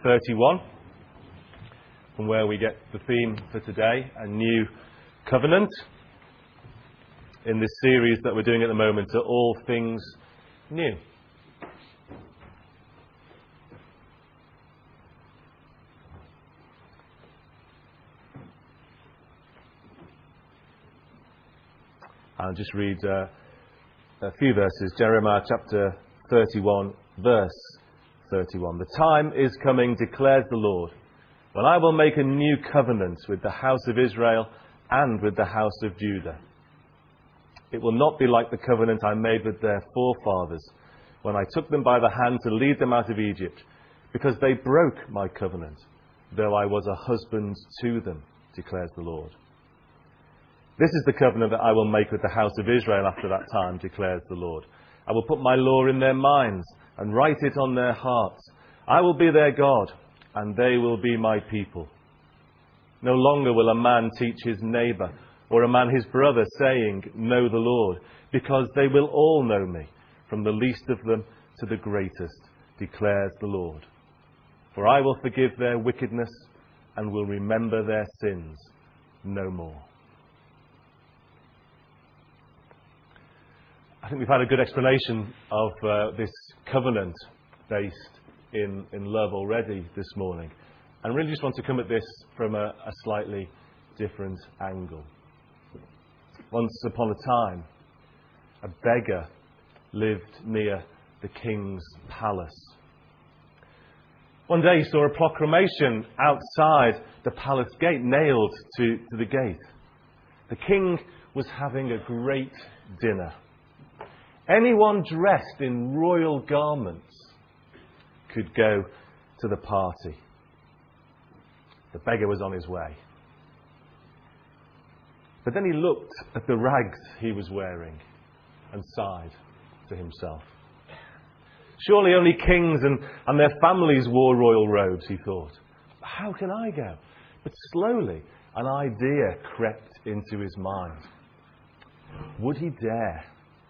31, from where we get the theme for today, a new covenant. In this series that we're doing at the moment, are all things new. I'll just read a few verses. Jeremiah chapter 31, verse 31. The time is coming, declares the Lord, when I will make a new covenant with the house of Israel and with the house of Judah. It will not be like the covenant I made with their forefathers when I took them by the hand to lead them out of Egypt, because they broke my covenant, though I was a husband to them, declares the Lord. This is the covenant that I will make with the house of Israel after that time, declares the Lord. I will put my law in their minds and write it on their hearts. I will be their God, and they will be my people. No longer will a man teach his neighbour, or a man his brother, saying, Know the Lord, because they will all know me, from the least of them to the greatest, declares the Lord. For I will forgive their wickedness and will remember their sins no more. I think we've had a good explanation of this covenant based in love already this morning. And really just want to come at this from a slightly different angle. Once upon a time, a beggar lived near the king's palace. One day he saw a proclamation outside the palace gate, nailed to the gate. The king was having a great dinner. Anyone dressed in royal garments could go to the party. The beggar was on his way. But then he looked at the rags he was wearing and sighed to himself. Surely only kings and their families wore royal robes, he thought. How can I go? But slowly an idea crept into his mind. Would he dare?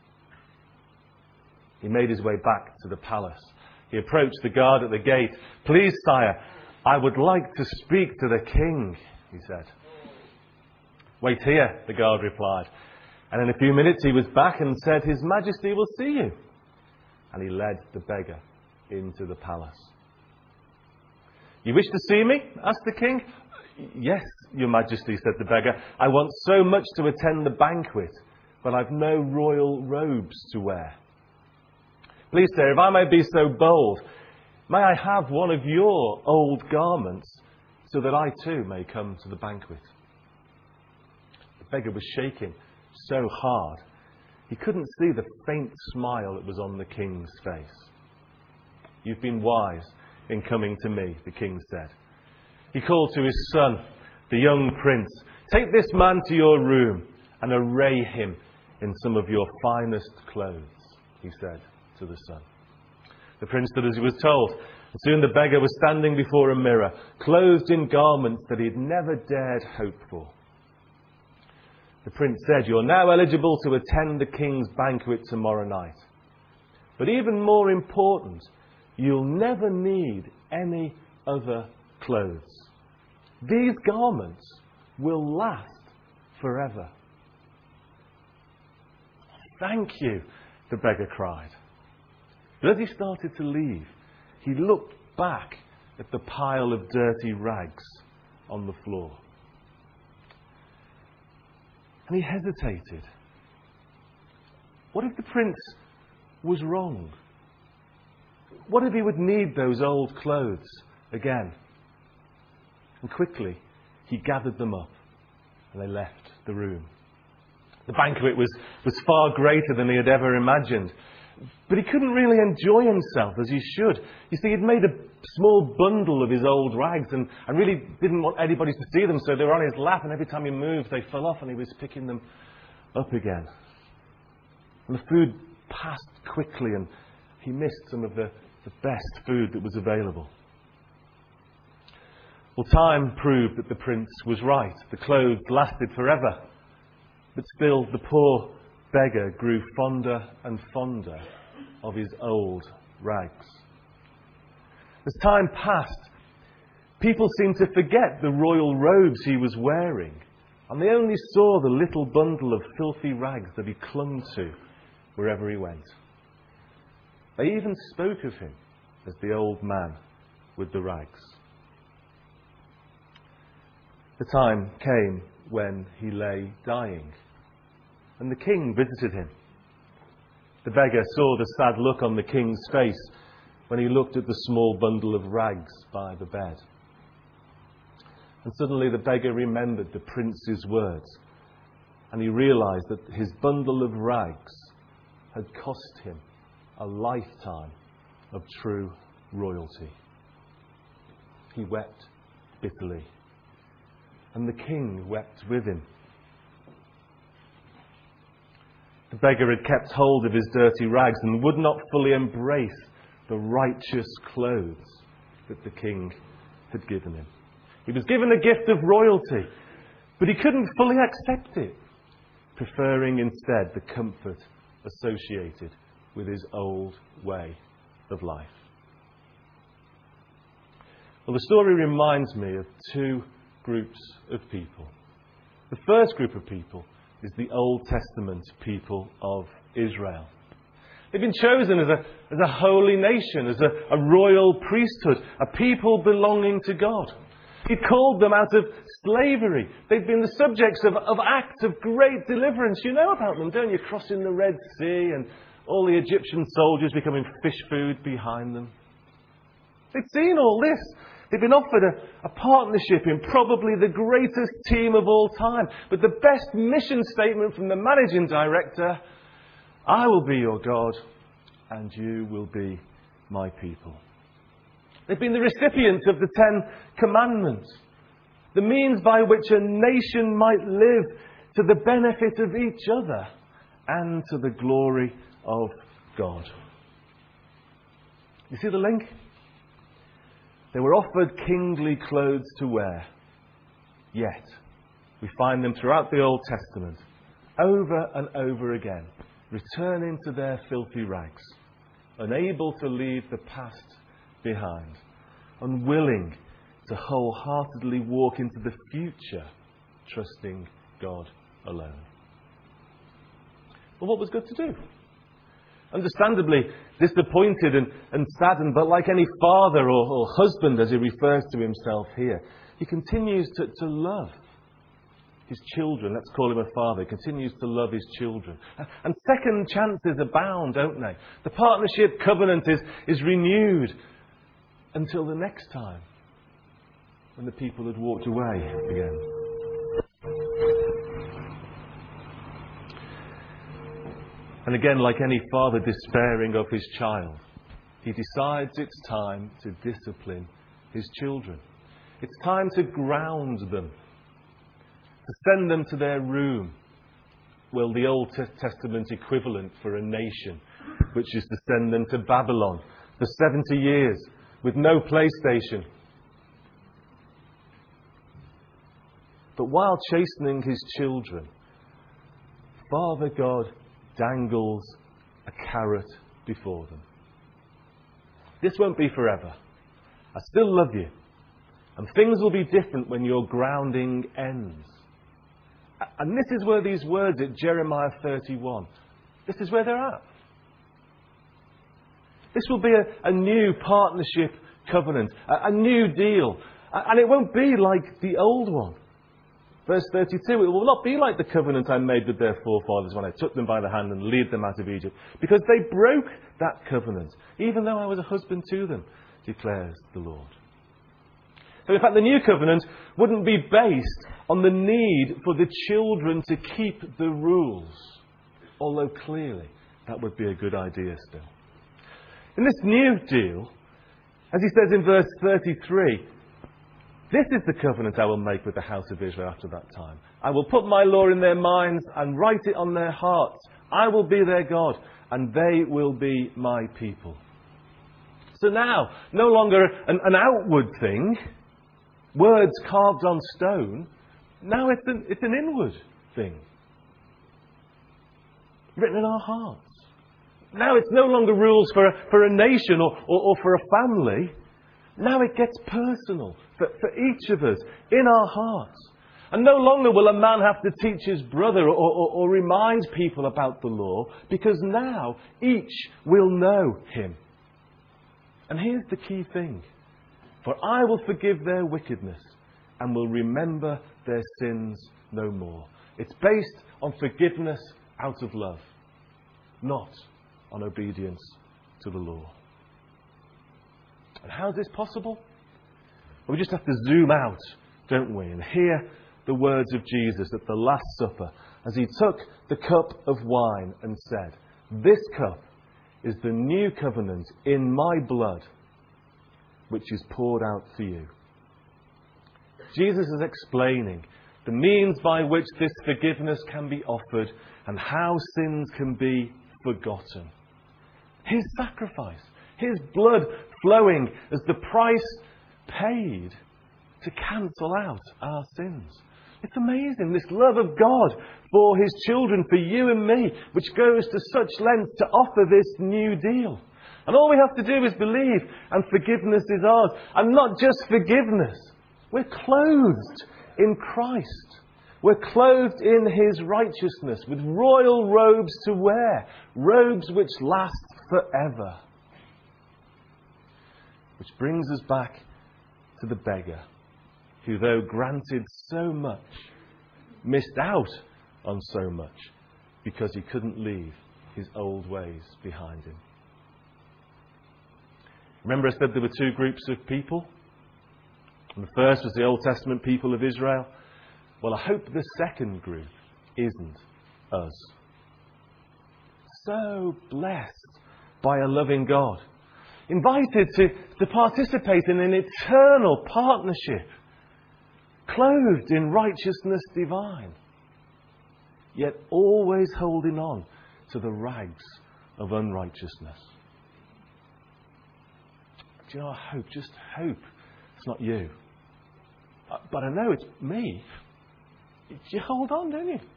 He made his way back to the palace. He approached the guard at the gate. Please, sire, I would like to speak to the king, he said. Wait here, the guard replied. And in a few minutes he was back and said, His Majesty will see you. And he led the beggar into the palace. You wish to see me? Asked the king. Yes, Your Majesty, said the beggar. I want so much to attend the banquet, but I've no royal robes to wear. Please, sir, if I may be so bold, may I have one of your old garments so that I too may come to the banquet? The beggar was shaking so hard he couldn't see the faint smile that was on the king's face. You've been wise in coming to me, the king said. He called to his son, the young prince. Take this man to your room and array him in some of your finest clothes, he said to the son. The prince did as he was told. And soon the beggar was standing before a mirror, clothed in garments that he had never dared hope for. The prince said, You're now eligible to attend the king's banquet tomorrow night. But even more important, you'll never need any other clothes. These garments will last forever. Thank you, the beggar cried. But as he started to leave, he looked back at the pile of dirty rags on the floor. And he hesitated. What if the prince was wrong? What if he would need those old clothes again? And quickly, he gathered them up and they left the room. The banquet was far greater than he had ever imagined. But he couldn't really enjoy himself as he should. You see, he'd made a small bundle of his old rags and really didn't want anybody to see them, so they were on his lap, and every time he moved, they fell off, and he was picking them up again. And the food passed quickly, and he missed some of the best food that was available. Well, time proved that the prince was right. The clothes lasted forever. But still, the poor beggar grew fonder and fonder of his old rags. As time passed, People seemed to forget the royal robes he was wearing, and they only saw the little bundle of filthy rags that he clung to wherever he went. They even spoke of him as the old man with the rags. The time came when he lay dying, and the king visited him. The beggar saw the sad look on the king's face when he looked at the small bundle of rags by the bed. And suddenly the beggar remembered the prince's words, and he realized that his bundle of rags had cost him a lifetime of true royalty. He wept bitterly, and the king wept with him. The beggar had kept hold of his dirty rags and would not fully embrace the righteous clothes that the king had given him. He was given a gift of royalty, but he couldn't fully accept it, preferring instead the comfort associated with his old way of life. Well, the story reminds me of two groups of people. The first group of people is the Old Testament people of Israel. They've been chosen as a holy nation, as a royal priesthood, a people belonging to God. He called them out of slavery. They've been the subjects of acts of great deliverance. You know about them, don't you? Crossing the Red Sea and all the Egyptian soldiers becoming fish food behind them. They've seen all this. They've been offered a partnership in probably the greatest team of all time. But the best mission statement from the managing director, I will be your God and you will be my people. They've been the recipients of the 10 Commandments, the means by which a nation might live to the benefit of each other and to the glory of God. You see the link? They were offered kingly clothes to wear. Yet, we find them throughout the Old Testament, over and over again, returning to their filthy rags, unable to leave the past behind, unwilling to wholeheartedly walk into the future, trusting God alone. Well, what was good to do? Understandably disappointed and saddened, but like any father or husband, as he refers to himself here, he continues to love his children. Let's call him a father. He continues to love his children. And second chances abound, don't they? The partnership covenant is renewed until the next time when the people had walked away again. And again, like any father despairing of his child, he decides it's time to discipline his children. It's time to ground them, to send them to their room. Well, the Old Testament equivalent for a nation, which is to send them to Babylon for 70 years with no PlayStation. But while chastening his children, Father God dangles a carrot before them. This won't be forever. I still love you. And things will be different when your grounding ends. And this is where these words at Jeremiah 31, this is where they're at. This will be a new partnership covenant, a new deal. And it won't be like the old one. Verse 32, it will not be like the covenant I made with their forefathers when I took them by the hand and led them out of Egypt, because they broke that covenant, even though I was a husband to them, declares the Lord. So in fact, the new covenant wouldn't be based on the need for the children to keep the rules, although clearly that would be a good idea still. In this new deal, as he says in verse 33, this is the covenant I will make with the house of Israel after that time. I will put my law in their minds and write it on their hearts. I will be their God, and they will be my people. So now, no longer an outward thing, words carved on stone. Now it's an inward thing, written in our hearts. Now it's no longer rules for a nation or for a family. Now it gets personal for each of us in our hearts. And no longer will a man have to teach his brother or remind people about the law, because now each will know him. And here's the key thing. For I will forgive their wickedness and will remember their sins no more. It's based on forgiveness out of love, not on obedience to the law. And how is this possible? Well, we just have to zoom out, don't we, and hear the words of Jesus at the Last Supper as he took the cup of wine and said, "This cup is the new covenant in my blood, which is poured out for you." Jesus is explaining the means by which this forgiveness can be offered and how sins can be forgotten. His sacrifice, his blood flowing as the price paid to cancel out our sins. It's amazing, this love of God for his children, for you and me, which goes to such lengths to offer this new deal. And all we have to do is believe, and forgiveness is ours. And not just forgiveness. We're clothed in Christ. We're clothed in his righteousness with royal robes to wear. Robes which last forever. Which brings us back to the beggar, who, though granted so much, missed out on so much because he couldn't leave his old ways behind him. Remember I said there were two groups of people? And the first was the Old Testament people of Israel. Well, I hope the second group isn't us. So blessed by a loving God. Invited to participate in an eternal partnership. Clothed in righteousness divine. Yet always holding on to the rags of unrighteousness. Do you know, I just hope it's not you. But I know it's me. You hold on, don't you?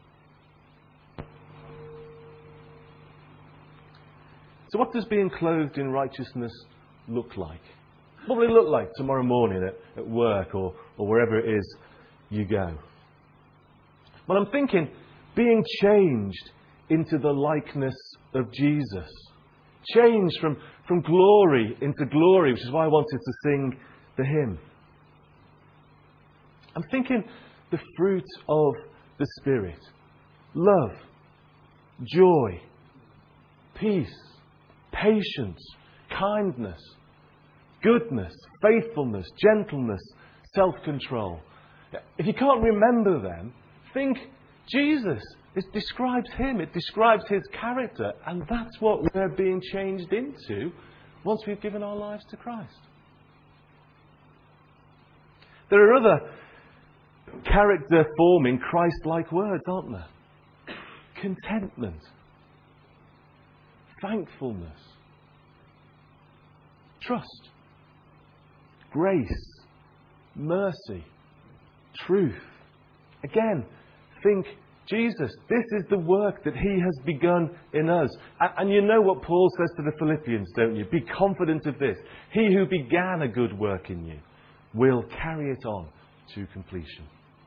So what does being clothed in righteousness look like? What will it look like tomorrow morning at work or wherever it is you go? Well, I'm thinking being changed into the likeness of Jesus. Changed from glory into glory, which is why I wanted to sing the hymn. I'm thinking the fruit of the Spirit. Love, joy, peace, patience, kindness, goodness, faithfulness, gentleness, self-control. If you can't remember them, think Jesus. It describes him. It describes his character. And that's what we're being changed into once we've given our lives to Christ. There are other character-forming Christ-like words, aren't there? Contentment. Thankfulness. Trust. Grace. Mercy. Truth. Again, think Jesus. This is the work that he has begun in us. And you know what Paul says to the Philippians, don't you? Be confident of this. He who began a good work in you will carry it on to completion.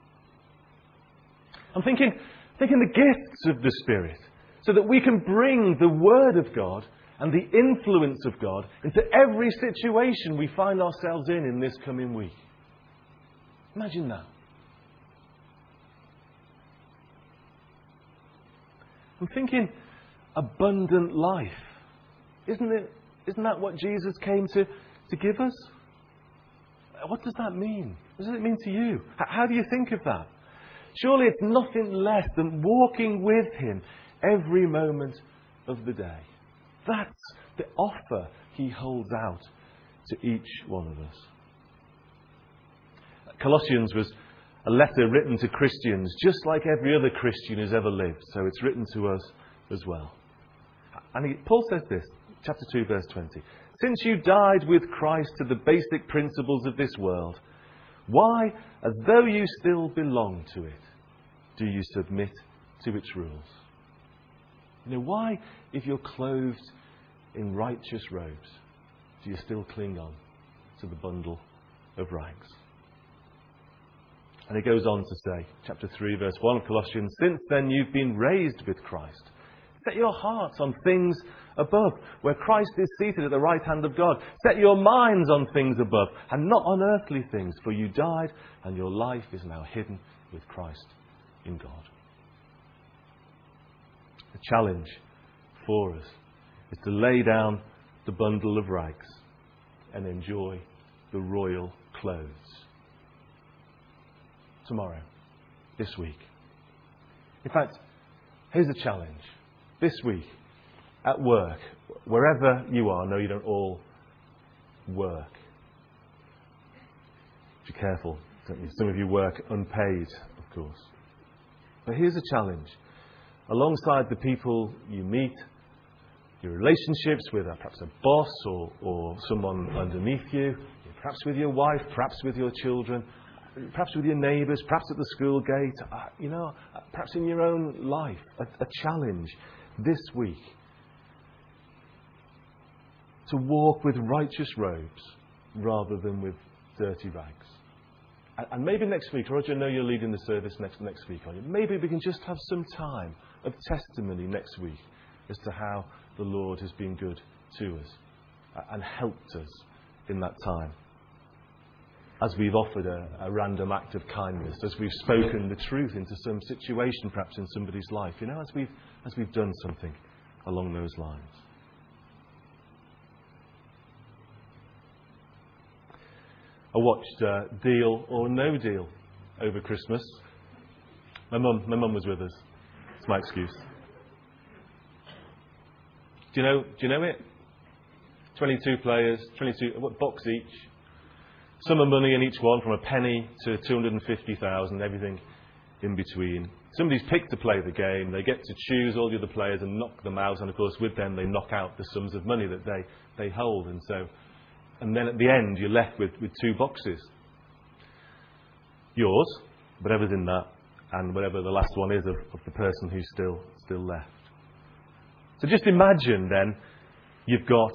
I'm thinking the gifts of the Spirit, so that we can bring the Word of God and the influence of God into every situation we find ourselves in this coming week. Imagine that. I'm thinking abundant life. Isn't that what Jesus came to give us? What does that mean? What does it mean to you? How do you think of that? Surely it's nothing less than walking with him every moment of the day. That's the offer he holds out to each one of us. Colossians was a letter written to Christians, just like every other Christian who's ever lived. So it's written to us as well. And Paul says this, chapter 2, verse 20. Since you died with Christ to the basic principles of this world, why, as though you still belong to it, do you submit to its rules? You know, why, if you're clothed in righteous robes, do you still cling on to the bundle of rags. And it goes on to say, chapter 3, verse 1 of Colossians, since then you've been raised with Christ. Set your hearts on things above, where Christ is seated at the right hand of God. Set your minds on things above, and not on earthly things, for you died, and your life is now hidden with Christ in God. The challenge for us is to lay down the bundle of rags and enjoy the royal clothes. Tomorrow, this week. In fact, here's a challenge. This week, at work, wherever you are, I know you don't all work. Be careful, don't you? Some of you work unpaid, of course. But here's a challenge. Alongside the people you meet, your relationships with perhaps a boss or someone underneath you, perhaps with your wife, perhaps with your children, perhaps with your neighbours, perhaps at the school gate, perhaps in your own life, a challenge this week to walk with righteous robes rather than with dirty rags. And maybe next week, Roger, I know you're leading the service next week, aren't you? Maybe we can just have some time of testimony next week as to how the Lord has been good to us and helped us in that time. As we've offered a random act of kindness, as we've spoken the truth into some situation, perhaps in somebody's life, as we've done something along those lines. I watched Deal or No Deal over Christmas. My mum was with us. It's my excuse. Do you know it? 22 players, 22 box each. Sum of money in each one, from a penny to 250,000, everything in between. Somebody's picked to play the game. They get to choose all the other players and knock them out. And of course, with them, they knock out the sums of money that they hold. And then at the end, you're left with two boxes. Yours, whatever's in that, and whatever the last one is of the person who's still left. So just imagine then, you've got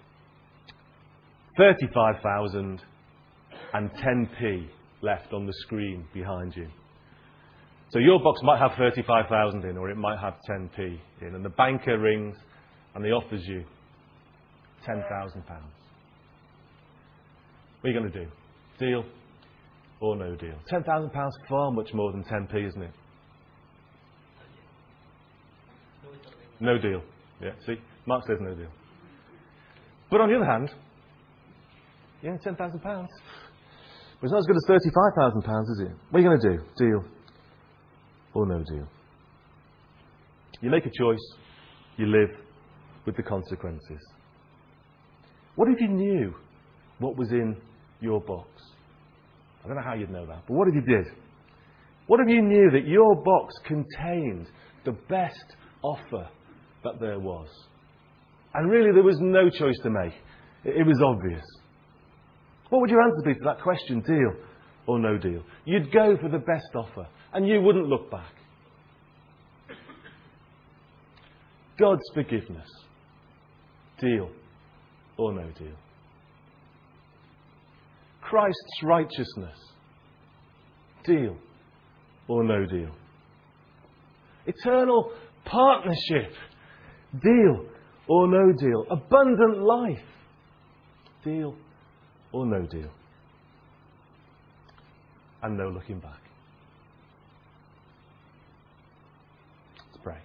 35,000 and 10p left on the screen behind you. So your box might have 35,000 in, or it might have 10p in, and the banker rings and he offers you £10,000. What are you going to do? Deal or no deal? £10,000 far much more than 10p, isn't it? No deal. Yeah, see? Mark says no deal. But on the other hand, £10,000. But it's not as good as £35,000, is it? What are you going to do? Deal or no deal? You make a choice. You live with the consequences. What if you knew what was in your box? I don't know how you'd know that, but what if you did? What if you knew that your box contained the best offer that there was? And really there was no choice to make. It was obvious. What would your answer be to that question, deal or no deal? You'd go for the best offer, and you wouldn't look back. God's forgiveness, deal or no deal? Christ's righteousness, deal or no deal? Eternal partnership, deal or no deal? Abundant life, deal or no deal? And no looking back. Let's pray.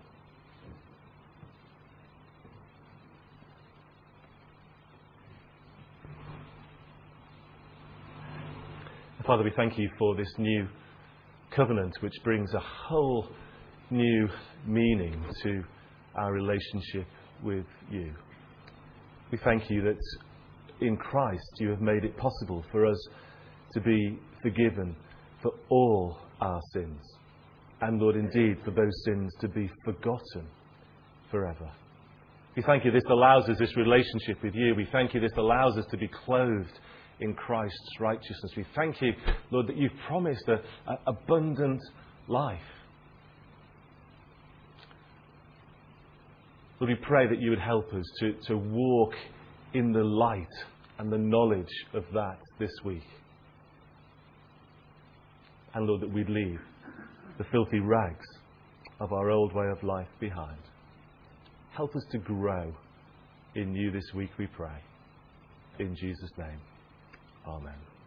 Father, we thank you for this new covenant which brings a whole new meaning to our relationship with you. We thank you that in Christ you have made it possible for us to be forgiven for all our sins. And Lord, indeed, for those sins to be forgotten forever. We thank you this allows us this relationship with you. We thank you this allows us to be clothed in Christ's righteousness. We thank you, Lord, that you've promised an abundant life. Lord, we pray that you would help us to walk in the light and the knowledge of that this week. And Lord, that we'd leave the filthy rags of our old way of life behind. Help us to grow in you this week, we pray. In Jesus' name, amen.